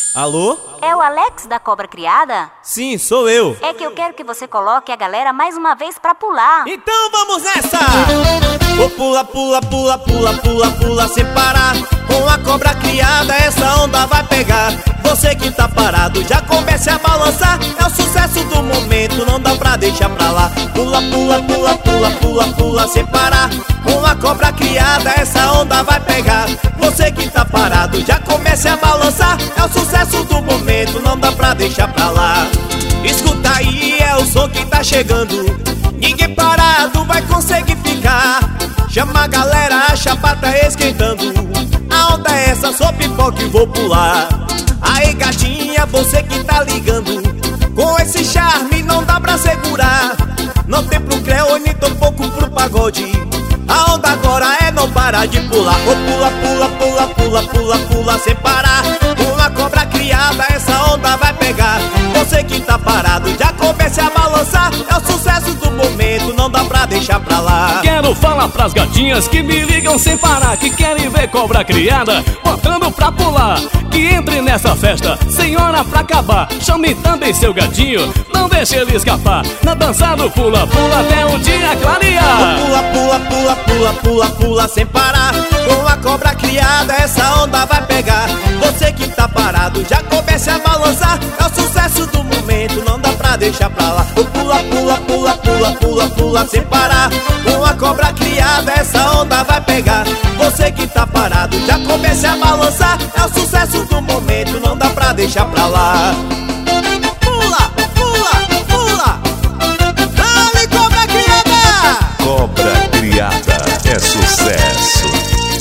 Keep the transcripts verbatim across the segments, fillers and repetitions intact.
Alô? É o Alex da Cobra Criada? Sim, sou eu. É que eu quero que você coloque a galera mais uma vez pra pular. Então vamos nessa! Vou pula, pula, pula, pula, pula, pula sem parar. Com a Cobra Criada essa onda vai pegar. Você que tá parado já comece a balançar. É o sucesso do momento, não dá pra deixar pra lá. Pula, pula, pula, pula, pula, pula sem parar. Com a Cobra Criada essa onda vai pegar. Você que tá parado já comece a balançar. É o sucesso do momento, não dá pra deixar pra lá. Escuta aí, é o som que tá chegando. Ninguém parado vai conseguir ficar. Chama a galera, a chapa tá esquentando. A onda é essa, sou pipoca e vou pular. Aí gatinha, você que tá ligando. Com esse charme não dá pra segurar. Não tem pro Cleone, tão pouco pro pagode. A onda agora é não parar de pular. Oh, pula, pula, pula, pula, pula, pula sem parar. Uma Cobra Criada, essa onda vai pegar. Você que tá parado já comece a balançar. É o sucesso do momento, não dá pra deixar pra lá. Quero falar pras gatinhas que me ligam sem parar, que querem ver Cobra Criada botando pra pular. Que entre nessa festa, sem hora pra acabar. Chame também seu gatinho, não deixe ele escapar. Na dança do pula, pula até o dia clarear. Oh, pula, pula, pula, pula, pula, pula sem parar. Com a Cobra Criada essa onda vai pegar. Você que tá parado já comece a balançar. É o sucesso do momento, não dá pra deixar pra lá. Oh, pula, pula, pula, pula, pula, pula sem parar. Com a Cobra Criada essa onda vai pegar. Você que tá parado já comece a balançar. É o sucesso do momento, não dá pra deixar pra lá. Pula, pula, pula. Dale, Cobra Criada! Cobra Criada é sucesso.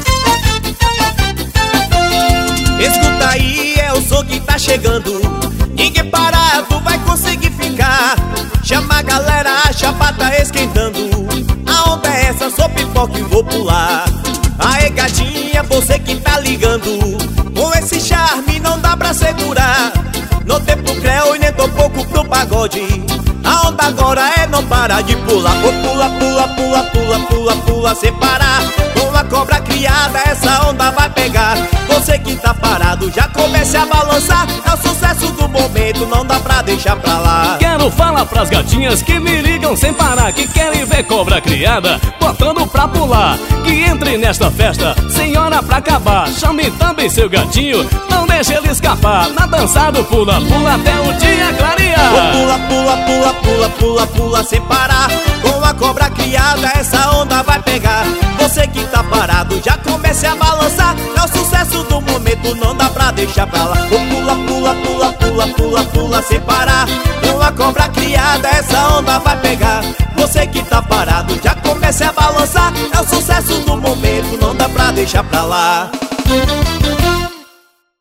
Escuta aí, é o som que tá chegando. Ninguém parado vai conseguir ficar. Chama a galera, a chapa tá esquentando. A onda é essa, sou pipoca e vou pular. Aê gatinha, você que tá ligando. Com esse charme não dá pra segurar. Não tem pro Cleo e nem tão pouco pro pagode. A onda agora é não parar de pular. Oh, pula, pula, pula, pula, pula, pula sem parar. Com a Cobra Criada essa onda vai pegar. Você que tá parado já comece a balançar. É o sucesso do momento, não dá pra deixar pra lá. Quero falar pras gatinhas que me ligam sem parar, que querem ver Cobra Criada botando pra pular. Que entre nesta festa, sem hora pra acabar. Chame também seu gatinho, não deixe ele escapar. Na dança do pula, pula até o dia clarear. Oh, pula, pula, pula, pula, pula, pula sem parar. Com a Cobra Criada essa onda vai pegar. Você que tá parado já comece a balançar. É o sucesso do momento, não dá pra deixar pra lá. Oh, pula, pula, pula, pula, pula, pula sem parar. Com a Cobra Criada essa onda vai pegar. Você que tá parado já comece a balançar. É o sucesso do momento, não dá pra deixar pra lá.